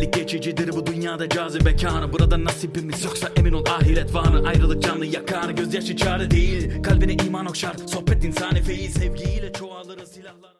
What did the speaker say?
güzellik geçicidir, bu dünyada cazibe kanı. Burada nasibimiz yoksa emin ol ahiret vanı. Ayrılık canlı yakar, gözyaşı çare değil. Kalbine iman okşar, sohbet insani feyiz. Sevgiyle çoğalır silahlar.